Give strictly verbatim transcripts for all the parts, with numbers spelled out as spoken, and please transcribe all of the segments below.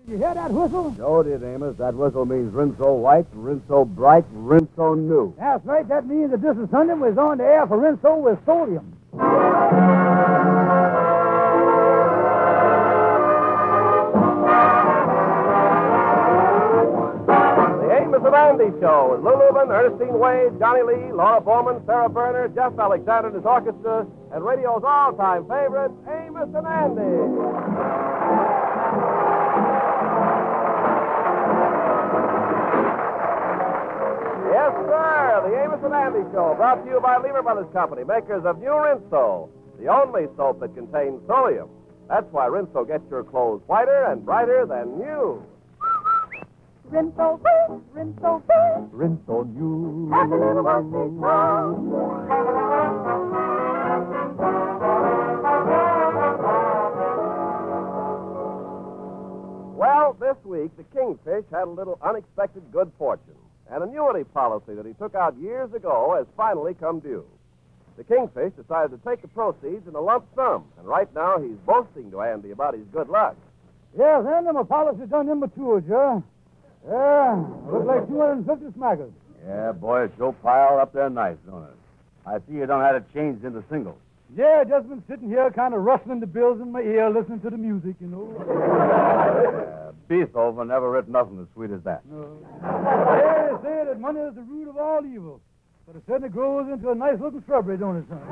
You hear that whistle? Sure did, Amos. That whistle means Rinso White, Rinso Bright, Rinso New. That's right. That means that this is Sunday was on the air for Rinso with sodium. The Amos and Andy Show with Lou Lubin, Ernestine Wade, Johnny Lee, Laura Bowman, Sarah Berner, Jeff Alexander and his orchestra, and radio's all-time favorite, Amos and Andy. Yes, sir. The Amos and Andy Show, brought to you by Lever Brothers Company, makers of New Rinso, the only soap that contains sodium. That's why Rinso gets your clothes whiter and brighter than new. Rinso White, Rinso Bright, Rinso New. and a little rusty Well, this week, the Kingfish had a little unexpected good fortune. An annuity policy that he took out years ago has finally come due. The Kingfish decided to take the proceeds in a lump sum, and right now he's boasting to Andy about his good luck. Yes, and them policies done them matured, Joe. Yeah, look like two hundred fifty smackers. Yeah, boy, it sure piled up there nice, don't it? I see you don't have it changed into singles. Yeah, just been sitting here kind of rustling the bills in my ear, listening to the music, you know. Yeah, Beethoven never written nothing as sweet as that. No. They say that money is the root of all evil, but it certainly grows into a nice-looking shrubbery, don't it, son?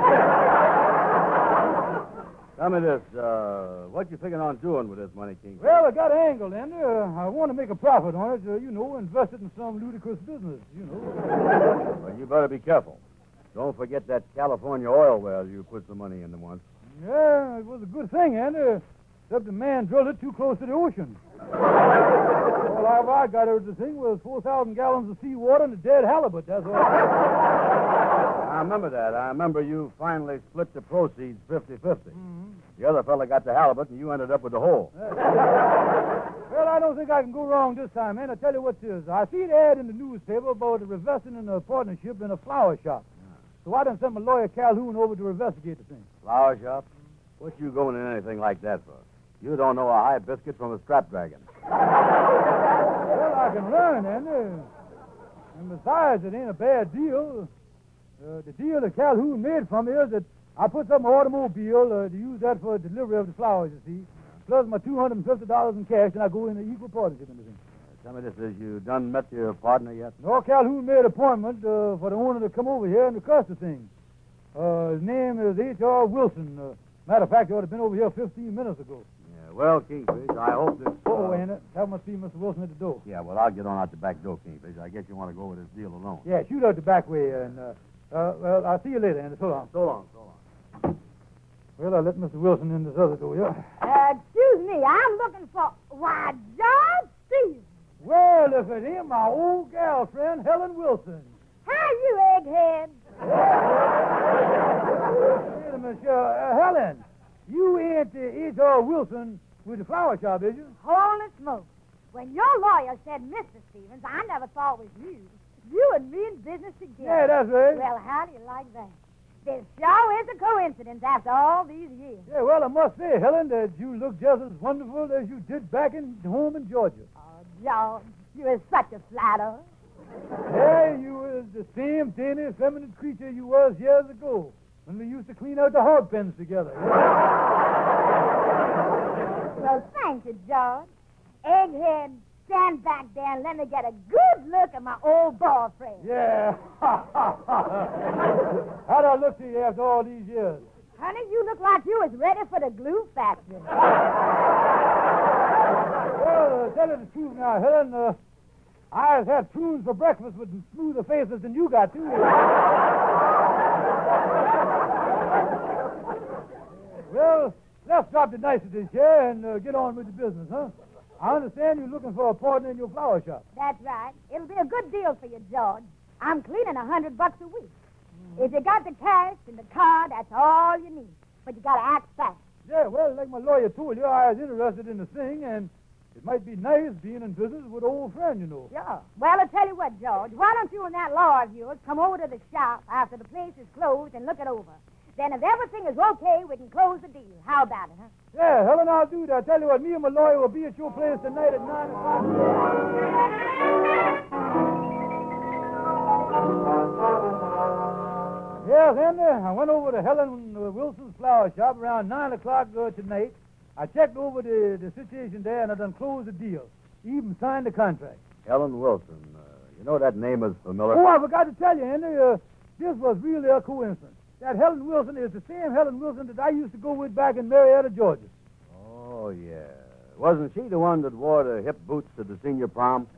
Tell me this, uh, what you figuring on doing with this money, King? Well, I got angled, Andy. Uh, I want to make a profit on it, uh, you know, invest it in some ludicrous business, you know. Well, you better be careful. Don't forget that California oil well you put some money into once. Yeah, it was a good thing, Andy, except the man drilled it too close to the ocean. All I got out of the thing was four thousand gallons of seawater and a dead halibut, that's all. I remember that. I remember you finally split the proceeds fifty-fifty. Mm-hmm. The other fella got the halibut, and you ended up with the whole. Well, I don't think I can go wrong this time, man. I tell you what it is. I see an ad in the newspaper about investing in a partnership in a flower shop. So I done sent my lawyer Calhoun over to investigate the thing. Flower shop? What you going in anything like that for? You don't know a high biscuit from a strap dragon. Well, I can learn, Andy. And besides, it ain't a bad deal. Uh, the deal that Calhoun made for me is that I put up my automobile uh, to use that for delivery of the flowers, you see, plus my two hundred fifty dollars in cash, and I go in an equal partnership in the thing. Tell me this, is you done met your partner yet? No, Calhoun made an appointment uh, for the owner to come over here and discuss the thing. Uh, his name is H R Wilson. Uh, matter of fact, he ought to have been over here fifteen minutes ago. Yeah, well, Kingfish, I hope that... Uh... Oh, ain't it? That must be Mister Wilson at the door. Yeah, well, I'll get on out the back door, Kingfish. I guess you want to go with this deal alone. Yeah, shoot out the back way, and, uh, uh, well, I'll see you later, Andy. So long. So long, so long. Well, I'll let Mister Wilson in this other door, yeah? Uh, excuse me, I'm looking for... Why, George Stevens. Well, if it ain't my old gal friend, Helen Wilson. How you, egghead? Wait a minute, uh, Helen, you ain't uh, H R Wilson with the flower shop, is you? Holy smoke. When your lawyer said Mister Stevens, I never thought it was you. You and me in business together. Yeah, that's right. Well, how do you like that? This sure is a coincidence after all these years. Yeah, well, I must say, Helen, that you look just as wonderful as you did back in home in Georgia. Oh, George, you are such a flatterer. Yeah, you was the same dainty, feminine creature you was years ago when we used to clean out the hog pens together. Well, thank you, George. Egghead, stand back there and let me get a good look at my old boyfriend. Yeah. How'd I look to you after all these years? Honey, you look like you was ready for the glue factory. Well, uh, tell you the truth now, Helen, uh, I have had prunes for breakfast with smoother faces than you got, too. Well, let's drop the niceties here and uh, get on with the business, huh? I understand you're looking for a partner in your flower shop. That's right. It'll be a good deal for you, George. I'm cleaning a hundred bucks a week. Mm-hmm. If you got the cash and the car, that's all you need. But you gotta act fast. Yeah, well, like my lawyer told you, I was interested in the thing, and it might be nice being in business with an old friend, you know. Yeah. Well, I'll tell you what, George. Why don't you and that lawyer of yours come over to the shop after the place is closed and look it over? Then if everything is okay, we can close the deal. How about it, huh? Yeah, Helen, I'll do that. Tell you what, me and my lawyer will be at your place tonight at nine o'clock. Yes, Andy, I went over to Helen Wilson's flower shop around nine o'clock uh, tonight. I checked over the, the situation there, and I done closed the deal. Even signed the contract. Helen Wilson. Uh, you know that name is familiar. Oh, I forgot to tell you, Andy, uh, this was really a coincidence. That Helen Wilson is the same Helen Wilson that I used to go with back in Marietta, Georgia. Oh, yeah. Wasn't she the one that wore the hip boots to the senior prom?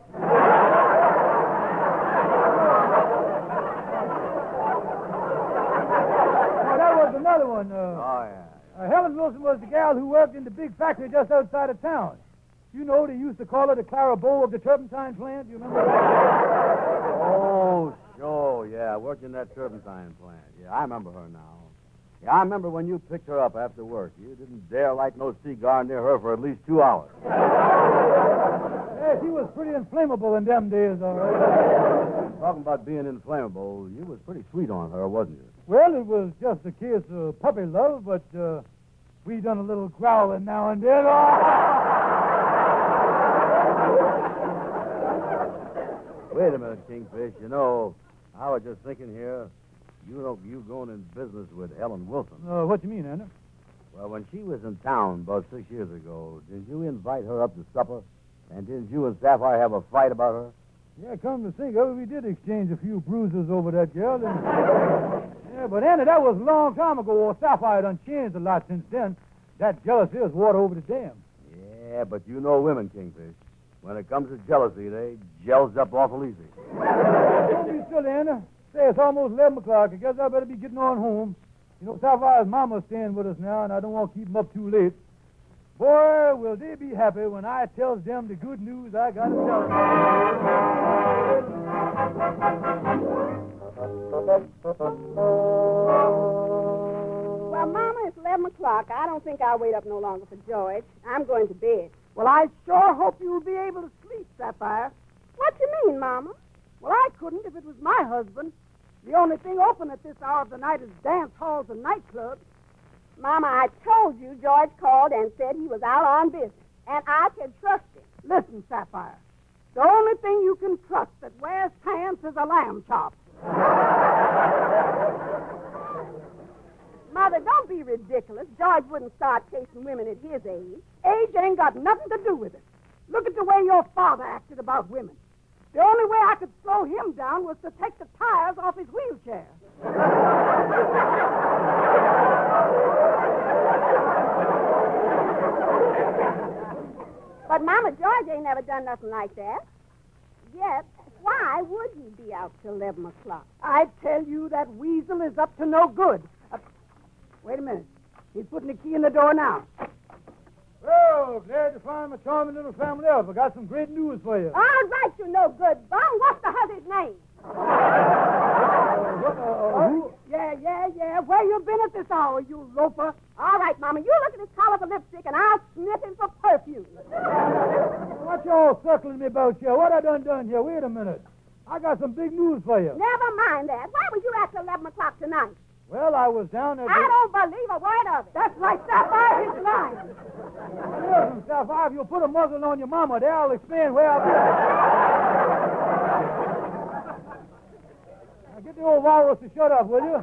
Another one. Uh, oh, yeah. Uh, Helen Wilson was the gal who worked in the big factory just outside of town. You know, they used to call her the Clara Bow of the turpentine plant. You remember that? Oh, sure, yeah. Worked in that turpentine plant. Yeah, I remember her now. Yeah, I remember when you picked her up after work. You didn't dare light no cigar near her for at least two hours. Yeah, she was pretty inflammable in them days, all right. Talking about being inflammable, you was pretty sweet on her, wasn't you? Well, it was just a case of puppy love, but uh, we done a little growling now and then. Wait a minute, Kingfish. You know, I was just thinking here, you know, you going in business with Helen Wilson. Uh, what you mean, Andy? Well, when she was in town about six years ago, didn't you invite her up to supper? And didn't you and Sapphire have a fight about her? Yeah, come to think of it, we did exchange a few bruises over that girl. And... yeah, but Andy, that was a long time ago. Well, Sapphire done changed a lot since then. That jealousy is water over the dam. Yeah, but you know women, Kingfish. When it comes to jealousy, they gels up awful easy. Don't be silly, Andy. Say, it's almost eleven o'clock. I guess I better be getting on home. You know, Sapphire's mama's staying with us now, and I don't want to keep them up too late. Boy, will they be happy when I tells them the good news I got to tell them. Well, Mama, it's eleven o'clock. I don't think I'll wait up no longer for George. I'm going to bed. Well, I sure hope you'll be able to sleep, Sapphire. What do you mean, Mama? Well, I couldn't if it was my husband. The only thing open at this hour of the night is dance halls and nightclubs. Mama, I told you George called and said he was out on business, and I can trust him. Listen, Sapphire, the only thing you can trust that wears pants is a lamb chop. Mother, don't be ridiculous. George wouldn't start chasing women at his age. Age ain't got nothing to do with it. Look at the way your father acted about women. The only way I could slow him down was to take the tires off his wheelchair. But, Mama, George ain't never done nothing like that. Yet, why would he be out till eleven o'clock? I tell you, that weasel is up to no good. Uh, wait a minute. He's putting the key in the door now. Well, glad to find my charming little family up. I got some great news for you. All right, you no good bum. What's the husband's name? Uh, what, uh, uh, who? Yeah, yeah, yeah. Where you been at this hour, you loafer? All right, Mama, you look at his collar for lipstick, and I'll sniff him for perfume. What y'all circling me about here? What I done done here? Wait a minute. I got some big news for you. Never mind that. Why was you at eleven o'clock tonight? Well, I was down at the... I don't believe a word of it. That's right, Sapphire. He's lying. Listen, Sapphire, if you'll put a muzzle on your mama there, I'll explain where I've been. Now, get the old walrus to shut up, will you?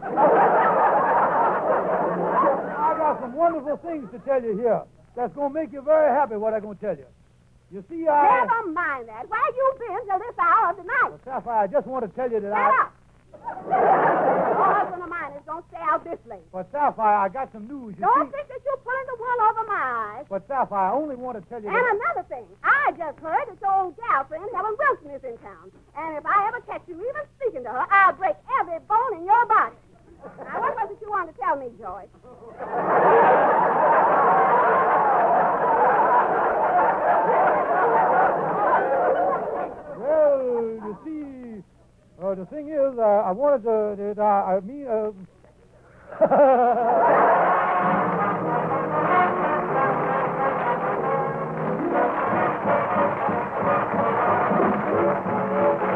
I got some wonderful things to tell you here that's going to make you very happy, what I'm going to tell you. You see, I... Never mind that. Where you been till this hour of the night? Well, Sapphire, I just want to tell you that Shut I... up. Your husband of mine is going to stay out this late. But, Sapphire, I got some news, you Don't see. think that you're pulling the wool over my eyes. But, Sapphire, I only want to tell you And that... another thing, I just heard that your old gal friend Helen Wilson is in town. And if I ever catch you even speaking to her, I'll break every bone in your body. Now, what was it you wanted to tell me, George? Well, you see, uh, the thing is, uh, I wanted to, that, uh, I mean, uh...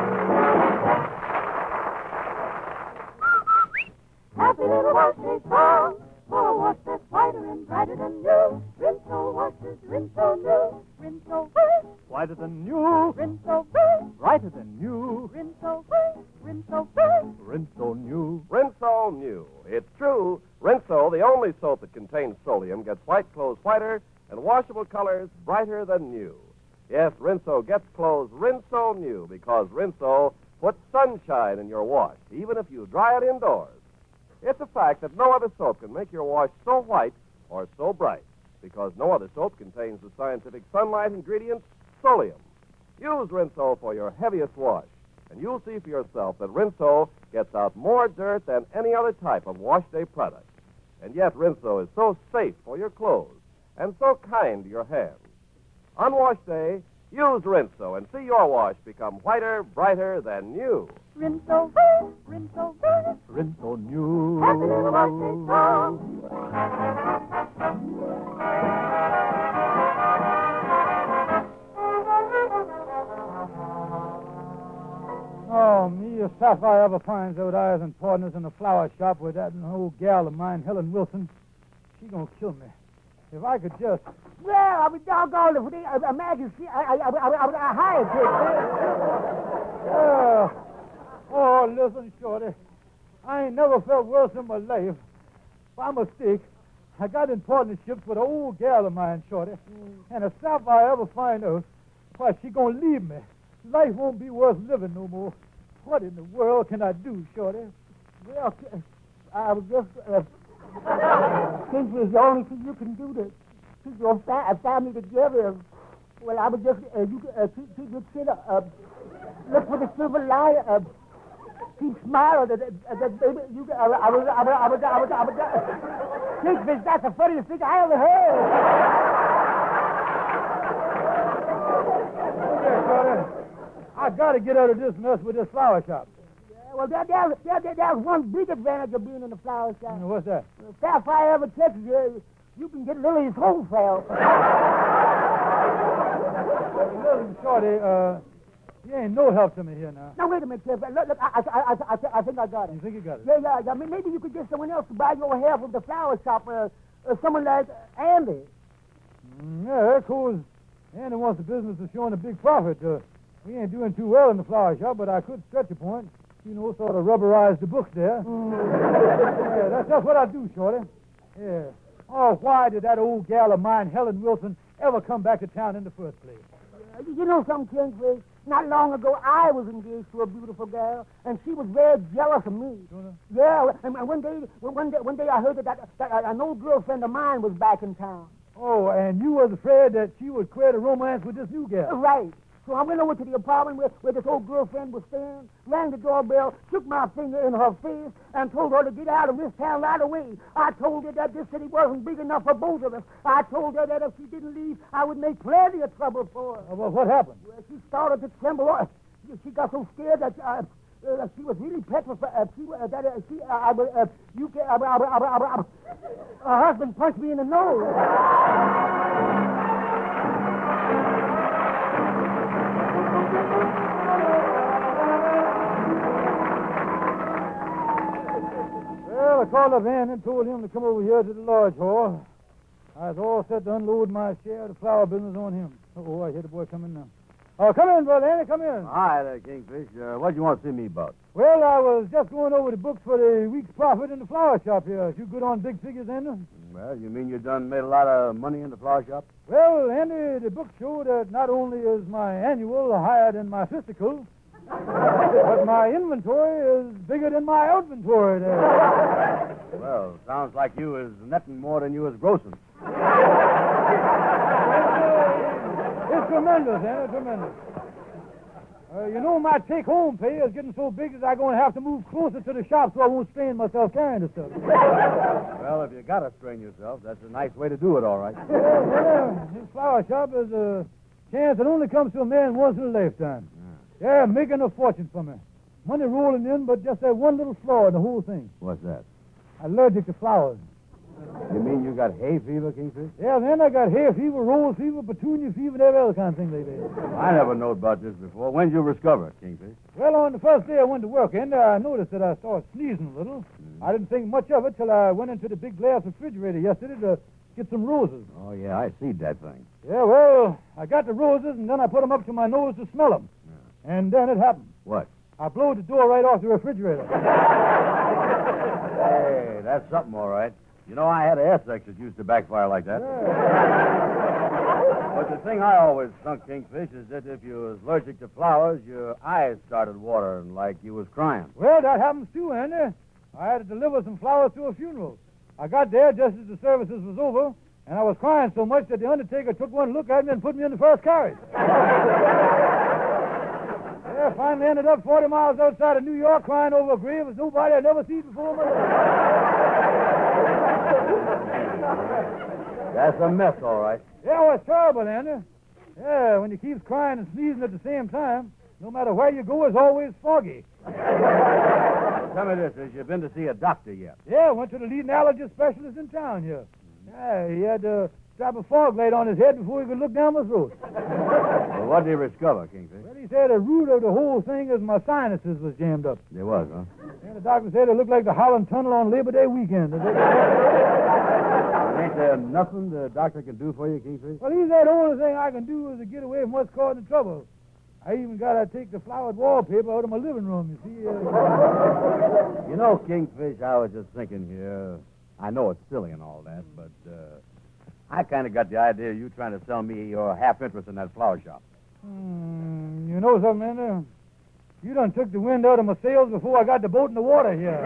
Happy little birthday, and brighter than new. Rinso washes, Rinso new. Rinso white, Whiter than new, Rinso white, brighter than new, Rinso white, Rinso white. Rinso new. Rinso New. It's true. Rinso, the only soap that contains Solium, gets white clothes whiter and washable colors brighter than new. Yes, Rinso gets clothes Rinso New because Rinso puts sunshine in your wash, even if you dry it indoors. It's a fact that no other soap can make your wash so white or so bright because no other soap contains the scientific sunlight ingredient, Solium. Use Rinso for your heaviest wash, and you'll see for yourself that Rinso gets out more dirt than any other type of wash day product. And yet Rinso is so safe for your clothes and so kind to your hands. On wash day, use Rinso and see your wash become whiter, brighter than new. Rinso white, Rinso white. Rinso new. Happy little wash day song. Oh, me, if Sapphire ever finds out I was in partners in the flower shop with that old gal of mine, Helen Wilson, she gonna kill me. If I could just... Well, I was doggone if they, uh, imagine, see, I, I, I, I, I, I hired you. Uh, oh, listen, Shorty. I ain't never felt worse in my life. By mistake, I got in partnership with an old gal of mine, Shorty. Mm. And if Sapphire ever find out, why, she gonna leave me. Life won't be worth living no more. What in the world can I do, Shorty? Well, I was just, uh, since it's the only thing you can do to keep your fa- family together, well, I would just, uh, you uh, keep, keep your chin up, uh, look for the silver light, uh, keep smiling, that, uh, that baby, you, uh, I was, I was, I was, I was, I was, uh, Kingfish, that's the funniest thing I ever heard. Yeah, Shorty. I gotta get out of this mess with this flower shop. Yeah, well, there, there, there, there, there's one big advantage of being in the flower shop. You know, what's that? If Sapphire ever catches you, you can get Lily's wholesale. Listen, Shorty, uh, you ain't no help to me here now. Now, wait a minute, Jeff. Look, look, I, I, I, I, I think I got it. You think you got it? Yeah, yeah, yeah. I mean, maybe you could get someone else to buy your hair from the flower shop. Uh, uh, someone like Andy. Mm, yeah, of course. Andy wants the business of showing a big profit. Uh, we ain't doing too well in the flower shop, but I could stretch a point. You know, sort of rubberize the books there. Mm. Yeah, that's just what I do, Shorty. Yeah. Oh, why did that old gal of mine, Helen Wilson, ever come back to town in the first place? Uh, you know something, Kingfish? Not long ago, I was engaged to a beautiful girl, and she was very jealous of me. Sure. Yeah, and one day, one day, one day, I heard that, that, that an old girlfriend of mine was back in town. Oh, and you was afraid that she would create a romance with this new gal. Right. So I went over to the apartment where, where this old girlfriend was staying, rang the doorbell, shook my finger in her face, and told her to get out of this town right away. I told her that this city wasn't big enough for both of us. I told her that if she didn't leave, I would make plenty of trouble for her. Oh, well, what happened? Well, she started to tremble. Uh, She got so scared that uh, uh, she was really petrified. Uh, she, uh, that, uh, she, uh, I, uh, you can, uh, uh, uh, uh, uh, uh, her husband punched me in the nose. Well, I called up Ann and told him to come over here to the lodge hall. I was all set to unload my share of the flower business on him. Oh, I hear the boy coming now. Oh, come in, brother Andy, come in. Hi there, Kingfish. Uh, what do you want to see me about? Well, I was just going over the books for the week's profit in the flower shop here. You good on big figures, Andy? Well, you mean you done made a lot of money in the flower shop? Well, Andy, the books show that not only is my annual higher than my fiscal, but my inventory is bigger than my inventory there. Well, sounds like you is netting more than you is grossing. It's tremendous, Andy, tremendous. Uh, you know, my take-home pay is getting so big that I'm going to have to move closer to the shop so I won't strain myself carrying the stuff. Well, if you got to strain yourself, that's a nice way to do it, all right. Yeah, well, this flower shop is a chance that only comes to a man once in a lifetime. Yeah, making a fortune for me. Money rolling in, but just that one little flaw in the whole thing. What's that? I'm allergic to flowers. You mean you got hay fever, Kingfish? Yeah, then I got hay fever, rose fever, petunia fever, and every other kind of thing they did. I never knowed about this before. When did you discover it, Kingfish? Well, on the first day I went to work, and I noticed that I started sneezing a little. Mm. I didn't think much of it till I went into the big glass refrigerator yesterday to get some roses. Oh, yeah, I see that thing. Yeah, well, I got the roses, and then I put them up to my nose to smell them. Yeah. And then it happened. What? I blowed the door right off the refrigerator. Hey, that's something, all right. You know, I had an Essex that used to backfire like that. Yeah. But the thing I always thunk, Kingfish, is that if you was allergic to flowers, your eyes started watering like you was crying. Well, that happens too, Andy. I had to deliver some flowers to a funeral. I got there just as the services was over, and I was crying so much that the undertaker took one look at me and put me in the first carriage. Yeah, finally ended up forty miles outside of New York crying over a grave as nobody I'd never seen before in my life. That's a mess, all right. Yeah, well, it's terrible, Andy. Yeah, when you keep crying and sneezing at the same time, no matter where you go, it's always foggy. Tell me this, has you been to see a doctor yet? Yeah, went to the leading allergy specialist in town here. Yeah, he had to strap a fog light on his head before he could look down my throat. Well, what did he discover, Kingfish? Well, he said the root of the whole thing is my sinuses was jammed up. There was, huh? And the doctor said it looked like the Holland Tunnel on Labor Day weekend. Ain't there nothing the doctor can do for you, Kingfish? Well, he said the only thing I can do is to get away from what's causing the trouble. I even got to take the flowered wallpaper out of my living room, you see. Uh... You know, Kingfish, I was just thinking here. I know it's silly and all that, but uh, I kind of got the idea of you trying to sell me your half interest in that flower shop. Hmm, you know something, Andy? You done took the wind out of my sails before I got the boat in the water here.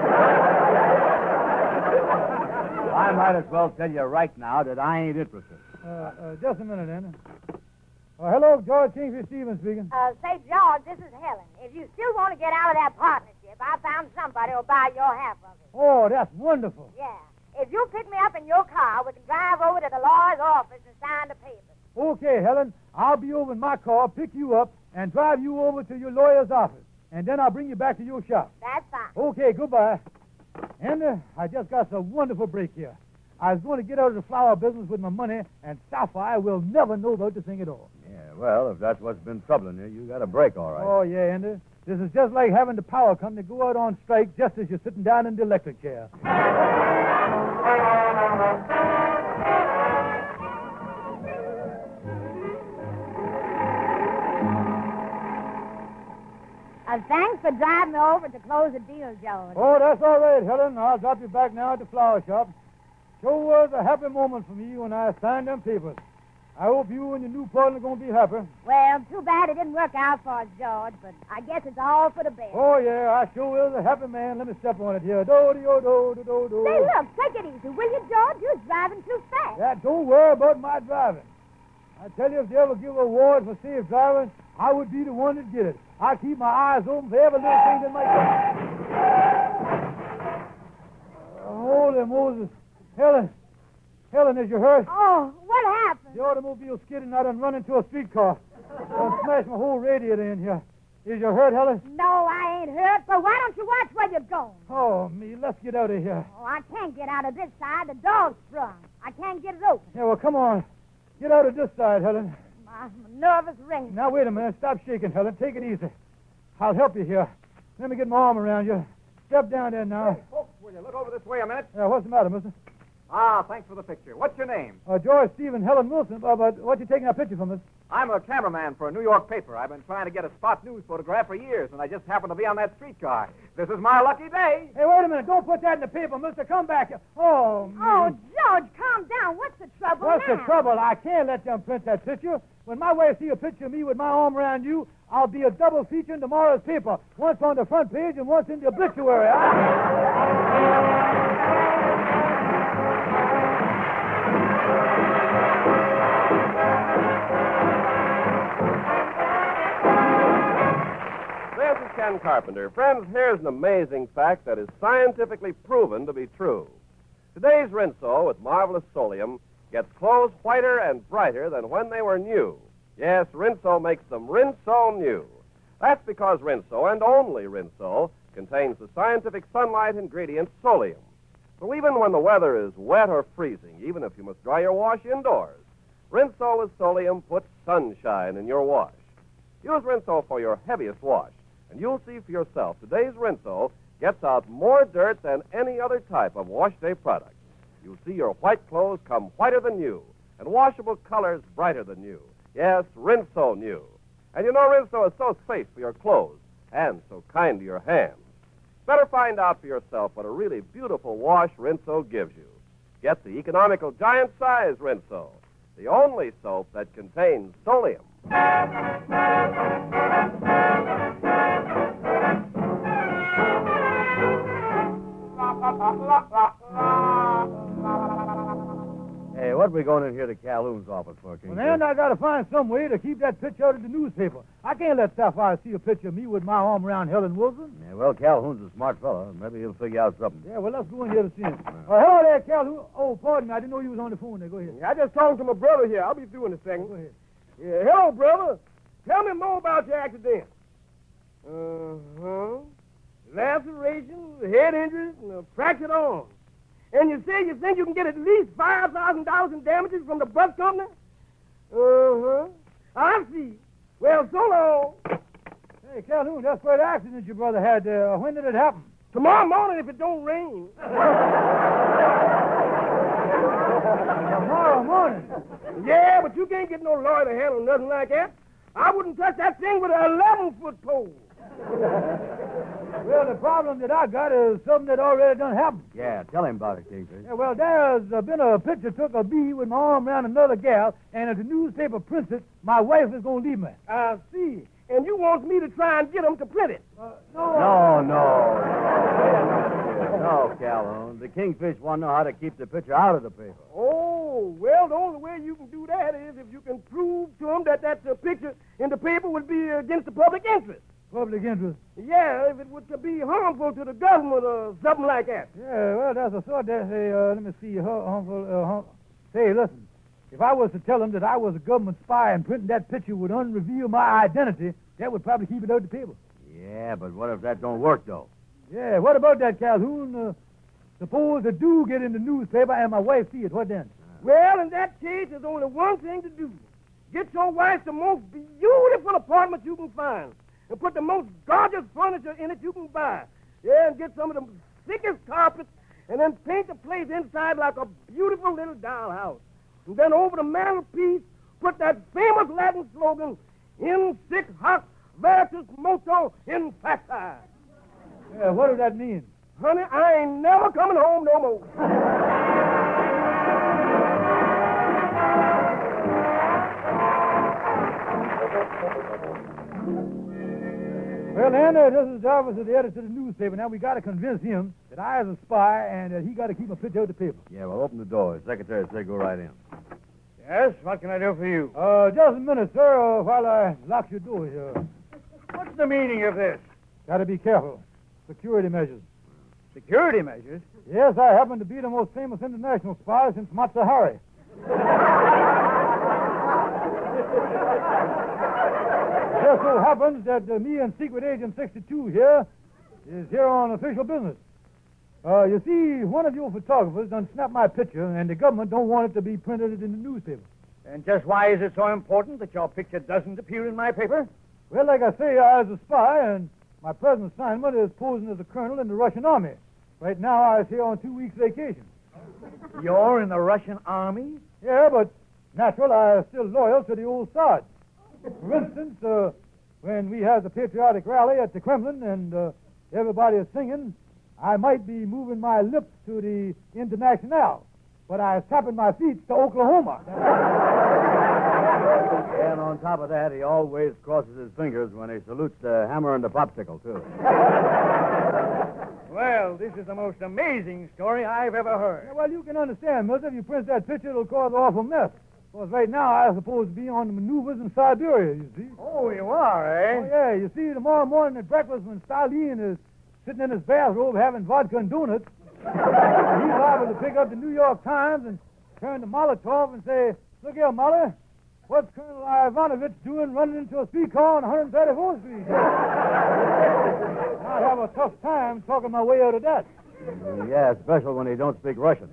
I might as well tell you right now that I ain't interested. Uh, uh, just a minute, Andy. Uh, hello, George Kingfish Stevens speaking. Uh, say, George, this is Helen. If you still want to get out of that partnership, I found somebody who'll buy your half of it. Oh, that's wonderful. Yeah. If you pick me up in your car, we can drive over to the lawyer's office and sign the papers. Okay, Helen. I'll be over in my car, pick you up, and drive you over to your lawyer's office. And then I'll bring you back to your shop. That's fine. Okay, goodbye. And uh, I just got a wonderful break here. I was going to get out of the flower business with my money, and Sapphire will never know about the thing at all. Yeah, well, if that's what's been troubling you, you got a break, all right. Oh, yeah, Andy. This is just like having the power company go out on strike just as you're sitting down in the electric chair. Uh, thanks for driving me over to close the deal, George. Oh, that's all right, Helen. I'll drop you back now at the flower shop. Sure was a happy moment for me when I signed them papers. I hope you and your new partner are going to be happy. Well, too bad it didn't work out for us, George, but I guess it's all for the best. Oh, yeah, I sure was a happy man. Let me step on it here. Do-de-o-do-do-do-do. Say, look, take it easy, will you, George? You're driving too fast. Yeah, don't worry about my driving. I tell you, if they ever give an award for safe driving, I would be the one that get it. I keep my eyes open for every little thing that might come. Holy Moses. Helen. Helen, is you hurt? Oh, what happened? The automobile skidded and I done run into a streetcar. Done smashed my whole radiator in here. Is you hurt, Helen? No, I ain't hurt, but why don't you watch where you're going? Oh, me. Let's get out of here. Oh, I can't get out of this side. The door's sprung. I can't get it open. Yeah, well, come on. Get out of this side, Helen. I'm a nervous wreck. Now, wait a minute. Stop shaking, Helen. Take it easy. I'll help you here. Let me get my arm around you. Step down there now. Hey, folks, will you look over this way a minute? Yeah, what's the matter, mister? Ah, thanks for the picture. What's your name? Uh, George Stephen Helen Wilson. Uh, but what you taking a picture from us? I'm a cameraman for a New York paper. I've been trying to get a spot news photograph for years, and I just happened to be on that streetcar. This is my lucky day. Hey, wait a minute. Don't put that in the paper, mister. Come back here. Oh, man. Oh, George, calm down. What's the trouble What's now? the trouble? I can't let them print that picture. When my wife see a picture of me with my arm around you, I'll be a double feature in tomorrow's paper. Once on the front page and once in the obituary. This is Ken Carpenter. Friends, here's an amazing fact that is scientifically proven to be true. Today's Rinso with marvelous Solium gets clothes whiter and brighter than when they were new. Yes, Rinso makes them Rinso new. That's because Rinso, and only Rinso, contains the scientific sunlight ingredient Solium. So even when the weather is wet or freezing, even if you must dry your wash indoors, Rinso with Solium puts sunshine in your wash. Use Rinso for your heaviest wash, and you'll see for yourself today's Rinso gets out more dirt than any other type of wash day product. You'll see your white clothes come whiter than new and washable colors brighter than new. Yes, Rinso new. And you know Rinso is so safe for your clothes and so kind to your hands. Better find out for yourself what a really beautiful wash Rinso gives you. Get the economical giant size Rinso, the only soap that contains Solium. Hey, what are we going in here to Calhoun's office for, King? Well, then I got to find some way to keep that picture out of the newspaper. I can't let Sapphire see a picture of me with my arm around Helen Wilson. Yeah, well, Calhoun's a smart fellow. Maybe he'll figure out something. Yeah, well, let's go in here to see him. Uh, hello there, Calhoun. Oh, pardon me. I didn't know you was on the phone there. Go ahead. I just talked to my brother here. I'll be through in a second. Go ahead. Yeah, hello, brother. Tell me more about your accident. Uh-huh. Laceration, head injuries, and a fractured arm. And you say you think you can get at least five thousand dollars in damages from the bus company? Uh-huh. I see. Well, so long. Hey, Calhoun, that's quite an accident your brother had there. When did it happen? Tomorrow morning if it don't rain. Tomorrow morning? Yeah, but you can't get no lawyer to handle nothing like that. I wouldn't touch that thing with an eleven-foot pole. Well, the problem that I got is something that already done happened. Yeah, tell him about it, Kingfish. Yeah, well, there's uh, been a picture took of me with my arm around another gal, and if the newspaper prints it, my wife is going to leave me. I see. And you want me to try and get them to print it? Uh, no. No, no, no. No, Calhoun. The Kingfish want to know how to keep the picture out of the paper. Oh, well, the only way you can do that is if you can prove to them that that uh, picture in the paper would be against the public interest. Public interest? Yeah, if it would be harmful to the government or something like that. Yeah, well, that's a sort that say, uh, let me see, harmful, uh, harm... Say, listen, if I was to tell them that I was a government spy and printing that picture would unreveal my identity, that would probably keep it out of the paper. Yeah, but what if that don't work, though? Yeah, what about that, Calhoun? Uh, suppose it do get in the newspaper and my wife see it, what then? Well, in that case, there's only one thing to do. Get your wife the most beautiful apartment you can find. And put the most gorgeous furniture in it you can buy. Yeah, and get some of the thickest carpets, and then paint the place inside like a beautiful little dollhouse. And then over the mantelpiece, put that famous Latin slogan, in sic hoc vertus moto in facti. Yeah, what does that mean? Honey, I ain't never coming home no more. Well, then, uh, this is the office of the editor of the newspaper. Now, we got to convince him that I is a spy and that he got to keep a picture of the paper. Yeah, well, open the door. The secretary said go right in. Yes, what can I do for you? Uh, just a minute, sir, uh, while I lock your door here. What's the meaning of this? Got to be careful. Security measures. Security measures? Yes, I happen to be the most famous international spy since Matza Hari. It just so happens that uh, me and Secret Agent sixty-two here is here on official business. Uh, you see, one of your photographers done snapped my picture, and the government don't want it to be printed in the newspaper. And just why is it so important that your picture doesn't appear in my paper? Well, like I say, I was a spy, and my present assignment is posing as a colonel in the Russian army. Right now, I was here on two weeks' vacation. You're in the Russian army? Yeah, but natural, I am still loyal to the old Tsar. For instance, uh, when we have the patriotic rally at the Kremlin and uh, everybody is singing, I might be moving my lips to the Internationale, but I was tapping my feet to Oklahoma. And on top of that, he always crosses his fingers when he salutes the hammer and the popsicle, too. Well, this is the most amazing story I've ever heard. Yeah, well, you can understand, Mister. If you print that picture, it'll cause an awful mess. Because right now, I'm supposed to be on the maneuvers in Siberia, you see. Oh, you are, eh? Oh, yeah. You see, tomorrow morning at breakfast, when Stalin is sitting in his bathrobe having vodka and donuts, he's liable to pick up the New York Times and turn to Molotov and say, look here, Molly, what's Colonel Ivanovich doing running into a streetcar on one hundred thirty-fourth Street? I'd have a tough time talking my way out of that. Mm, yeah, especially when he don't speak Russian.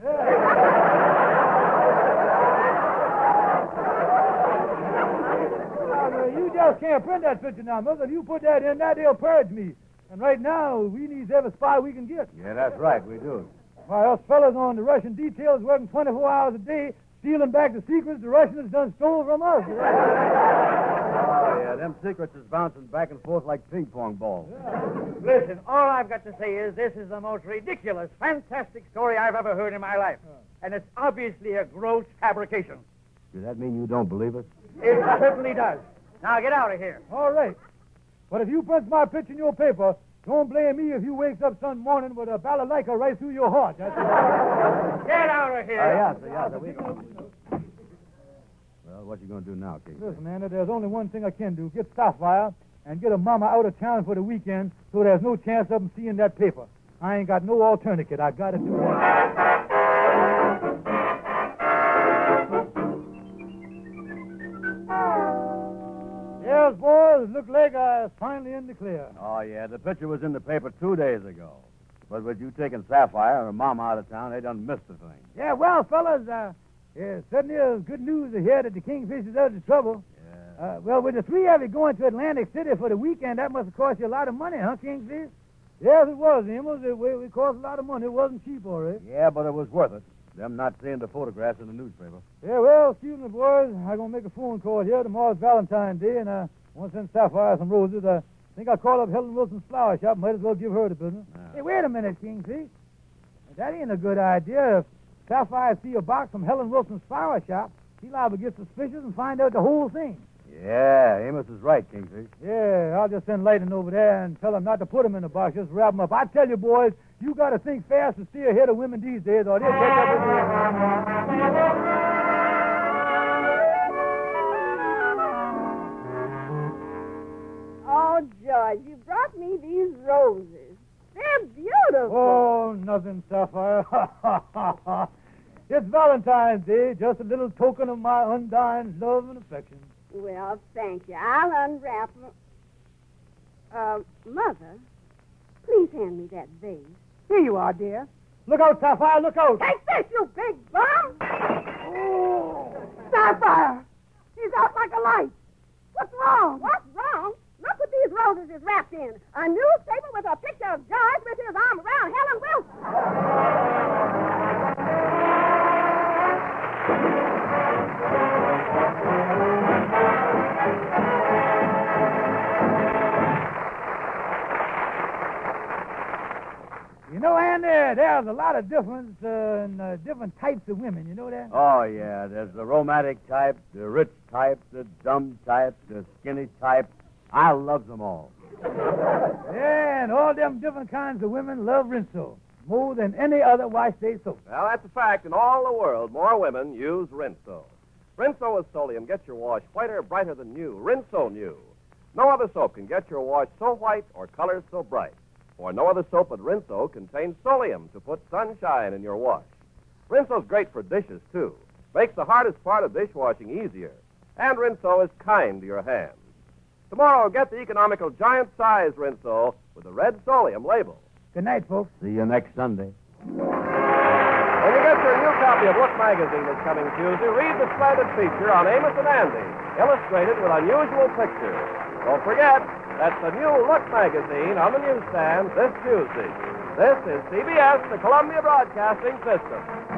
You just can't print that picture now, Mister. If you put that in, that they'll purge me. And right now, we need every spy we can get. Yeah, that's right, we do. Why, us fellas on the Russian details working twenty-four hours a day, stealing back the secrets the Russians done stole from us. Oh, yeah, them secrets is bouncing back and forth like ping-pong balls. Listen, all I've got to say is this is the most ridiculous, fantastic story I've ever heard in my life. And it's obviously a gross fabrication. Does that mean you don't believe us? It certainly does. Now get out of here. All right. But if you print my picture in your paper, don't blame me if you wakes up some morning with a balalaika right through your heart. That's it. Get out of here. Uh, yeah, sir, yeah, sir. We... Well, what you going to do now, King? Listen, Anna, there's only one thing I can do. Get Sapphire and get a mama out of town for the weekend so there's no chance of them seeing that paper. I ain't got no alternative. I got to do that. Yes, boys, look like I was finally in the clear. Oh, yeah, the picture was in the paper two days ago. But with you taking Sapphire and her mama out of town, they done missed the thing. Yeah, well, fellas, uh, yeah, certainly is good news to hear that the Kingfish is out of trouble. Yeah. Uh, well, with the three of you going to Atlantic City for the weekend, that must have cost you a lot of money, huh, Kingfish? Yes, it was, Amos. It, it, it cost a lot of money. It wasn't cheap, all right. Yeah, but it was worth it. Them not seeing the photographs in the newspaper. Yeah, well, excuse me, boys. I'm going to make a phone call here. Tomorrow's Valentine's Day, and I want to send Sapphire some roses. I think I'll call up Helen Wilson's flower shop. Might as well give her the business. Ah. Hey, wait a minute, Kingfish. That ain't a good idea. If Sapphire see a box from Helen Wilson's flower shop, she'll liable to get suspicious and find out the whole thing. Yeah, Amos is right, Kingfish. Yeah, I'll just send Lightning over there and tell him not to put him in the box. Just wrap him up. I tell you, boys, you got to think fast and stay ahead of women these days, or they'll catch up with you. Oh, George, you brought me these roses. They're beautiful. Oh, nothing, Sapphire. It's Valentine's Day, just a little token of my undying love and affection. Well, thank you. I'll unwrap them. Uh, Mother, please hand me that vase. Here you are, dear. Look out, Sapphire, look out. Take this, you big bum! Oh, Sapphire! He's out like a light. What's wrong? What's wrong? Look what these roses is wrapped in. A newspaper with a picture of George with his arm around Helen Wilson. You know, Andy, there's a lot of difference uh, in uh, different types of women. You know that? Oh, yeah, there's the romantic type, the rich type, the dumb type, the skinny type. I love them all. Yeah, and all them different kinds of women love Rinso more than any other wash day soap. Well, that's a fact. In all the world, more women use Rinso. Rinso with Solium gets your wash whiter, brighter than new. Rinso New. No other soap can get your wash so white or colors so bright. For no other soap but Rinso contains Solium to put sunshine in your wash. Rinso's great for dishes, too. Makes the hardest part of dishwashing easier. And Rinso is kind to your hands. Tomorrow, get the economical giant-size Rinso with the red Solium label. Good night, folks. See you next Sunday. When you get your new copy of Look magazine this coming Tuesday, read the splendid feature on Amos and Andy, illustrated with unusual pictures. Don't forget, that's the new Look magazine on the newsstand this Tuesday. This is C B S, the Columbia Broadcasting System.